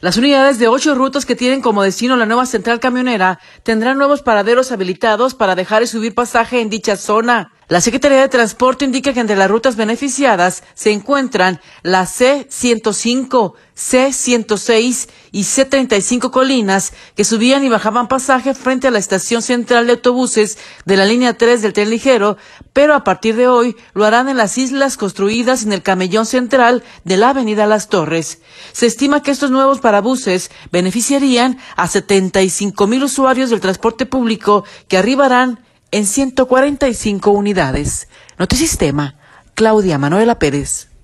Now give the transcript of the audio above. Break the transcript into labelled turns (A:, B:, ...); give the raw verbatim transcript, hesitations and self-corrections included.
A: Las unidades de ocho rutas que tienen como destino la nueva central camionera tendrán nuevos paraderos habilitados para dejar y subir pasaje en dicha zona. La Secretaría de Transporte indica que entre las rutas beneficiadas se encuentran la C ciento cinco, C ciento seis y C treinta y cinco Colinas, que subían y bajaban pasaje frente a la estación central de autobuses de la línea tres del tren ligero, pero a partir de hoy lo harán en las islas construidas en el camellón central de la avenida Las Torres. Se estima que estos nuevos parabuses beneficiarían a setenta y cinco mil usuarios del transporte público que arribarán en ciento cuarenta y cinco unidades. Notisistema, Claudia Manuela Pérez.